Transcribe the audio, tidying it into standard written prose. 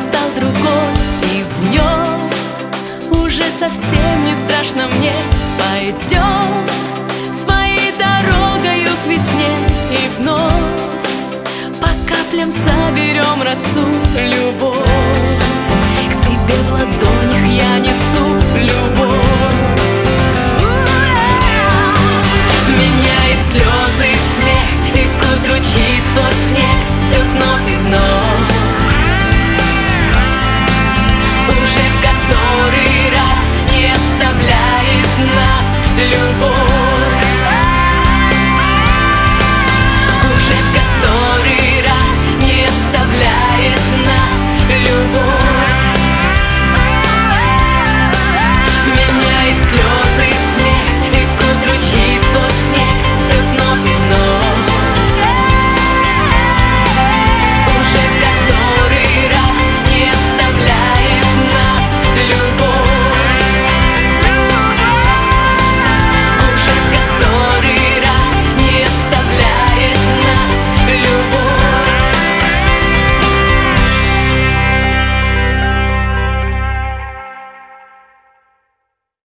стал другой, и в нем уже совсем не страшно мне. Пойдем своей дорогою к весне, и вновь по каплям соберем росу. Любовь к тебе в ладонях я несу,